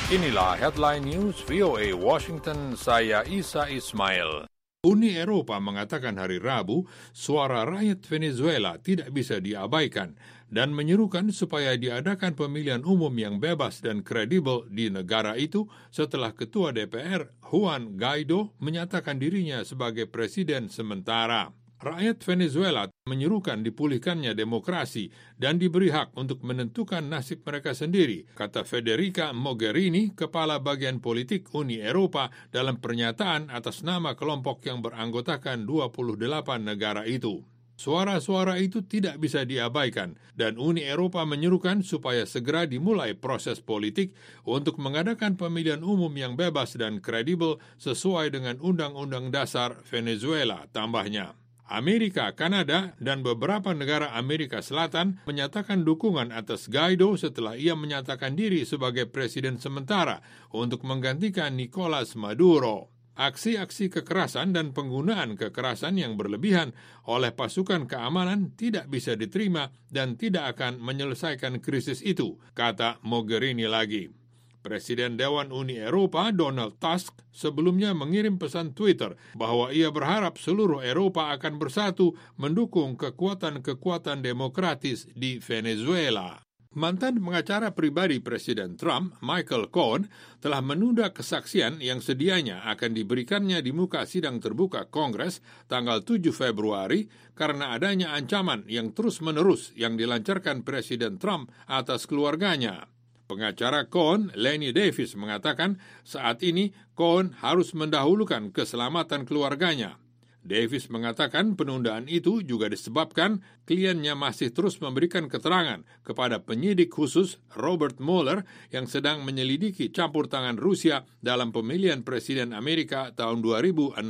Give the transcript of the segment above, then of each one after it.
Inilah headline news VOA Washington, saya Isa Ismail. Uni Eropa mengatakan hari Rabu suara rakyat Venezuela tidak bisa diabaikan dan menyerukan supaya diadakan pemilihan umum yang bebas dan kredibel di negara itu setelah Ketua DPR Juan Guaido menyatakan dirinya sebagai presiden sementara. Rakyat Venezuela menyerukan dipulihkannya demokrasi dan diberi hak untuk menentukan nasib mereka sendiri, kata Federica Mogherini, kepala bagian politik Uni Eropa dalam pernyataan atas nama kelompok yang beranggotakan 28 negara itu. Suara-suara itu tidak bisa diabaikan dan Uni Eropa menyerukan supaya segera dimulai proses politik untuk mengadakan pemilihan umum yang bebas dan kredibel sesuai dengan Undang-Undang Dasar Venezuela, tambahnya. Amerika, Kanada, dan beberapa negara Amerika Selatan menyatakan dukungan atas Guaido setelah ia menyatakan diri sebagai presiden sementara untuk menggantikan Nicolas Maduro. Aksi-aksi kekerasan dan penggunaan kekerasan yang berlebihan oleh pasukan keamanan tidak bisa diterima dan tidak akan menyelesaikan krisis itu, kata Mogherini lagi. Presiden Dewan Uni Eropa Donald Tusk sebelumnya mengirim pesan Twitter bahwa ia berharap seluruh Eropa akan bersatu mendukung kekuatan-kekuatan demokratis di Venezuela. Mantan pengacara pribadi Presiden Trump, Michael Cohen, telah menunda kesaksian yang sedianya akan diberikannya di muka sidang terbuka Kongres tanggal 7 Februari karena adanya ancaman yang terus-menerus yang dilancarkan Presiden Trump atas keluarganya. Pengacara Cohen, Lenny Davis, mengatakan saat ini Cohen harus mendahulukan keselamatan keluarganya. Davis mengatakan penundaan itu juga disebabkan kliennya masih terus memberikan keterangan kepada penyidik khusus Robert Mueller yang sedang menyelidiki campur tangan Rusia dalam pemilihan Presiden Amerika tahun 2016.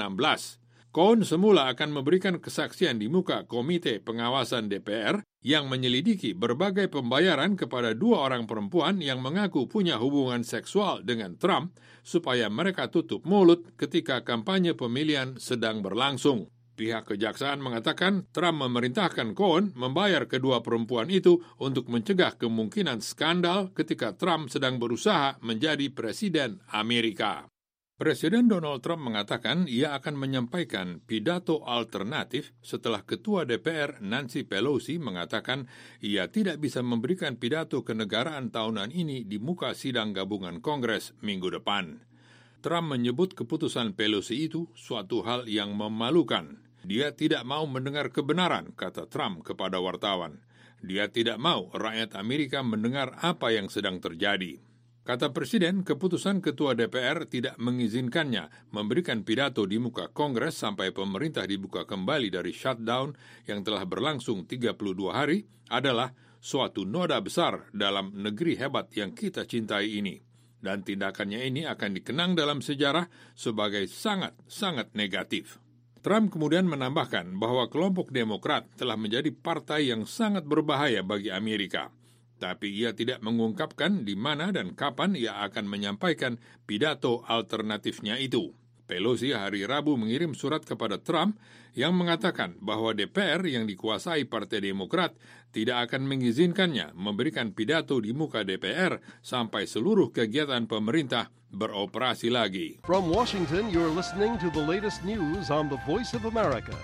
Cohen semula akan memberikan kesaksian di muka Komite Pengawasan DPR yang menyelidiki berbagai pembayaran kepada 2 orang perempuan yang mengaku punya hubungan seksual dengan Trump supaya mereka tutup mulut ketika kampanye pemilihan sedang berlangsung. Pihak kejaksaan mengatakan Trump memerintahkan Cohen membayar kedua perempuan itu untuk mencegah kemungkinan skandal ketika Trump sedang berusaha menjadi presiden Amerika. Presiden Donald Trump mengatakan ia akan menyampaikan pidato alternatif setelah Ketua DPR Nancy Pelosi mengatakan ia tidak bisa memberikan pidato kenegaraan tahunan ini di muka sidang gabungan Kongres minggu depan. Trump menyebut keputusan Pelosi itu suatu hal yang memalukan. Dia tidak mau mendengar kebenaran, kata Trump kepada wartawan. Dia tidak mau rakyat Amerika mendengar apa yang sedang terjadi. Kata Presiden, keputusan Ketua DPR tidak mengizinkannya memberikan pidato di muka Kongres sampai pemerintah dibuka kembali dari shutdown yang telah berlangsung 32 hari adalah suatu noda besar dalam negeri hebat yang kita cintai ini. Dan tindakannya ini akan dikenang dalam sejarah sebagai sangat-sangat negatif. Trump kemudian menambahkan bahwa kelompok Demokrat telah menjadi partai yang sangat berbahaya bagi Amerika. Tapi ia tidak mengungkapkan di mana dan kapan ia akan menyampaikan pidato alternatifnya itu. Pelosi hari Rabu mengirim surat kepada Trump yang mengatakan bahwa DPR yang dikuasai Partai Demokrat tidak akan mengizinkannya memberikan pidato di muka DPR sampai seluruh kegiatan pemerintah beroperasi lagi. From Washington, you're listening to the latest news on the Voice of America.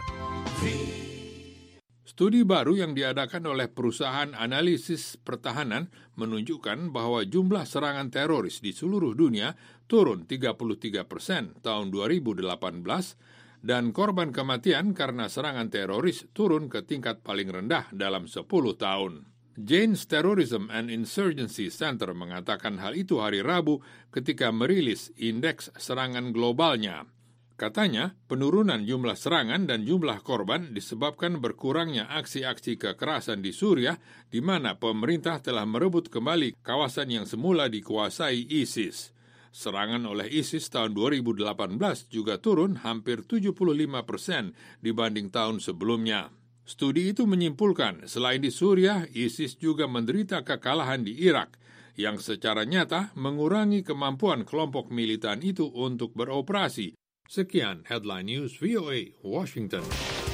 Studi baru yang diadakan oleh perusahaan analisis pertahanan menunjukkan bahwa jumlah serangan teroris di seluruh dunia turun 33% tahun 2018 dan korban kematian karena serangan teroris turun ke tingkat paling rendah dalam 10 tahun. Jane's Terrorism and Insurgency Center mengatakan hal itu hari Rabu ketika merilis indeks serangan globalnya. Katanya, penurunan jumlah serangan dan jumlah korban disebabkan berkurangnya aksi-aksi kekerasan di Suriah, di mana pemerintah telah merebut kembali kawasan yang semula dikuasai ISIS. Serangan oleh ISIS tahun 2018 juga turun hampir 75% dibanding tahun sebelumnya. Studi itu menyimpulkan, selain di Suriah, ISIS juga menderita kekalahan di Irak, yang secara nyata mengurangi kemampuan kelompok militan itu untuk beroperasi. Sekian Headline News VOA Washington.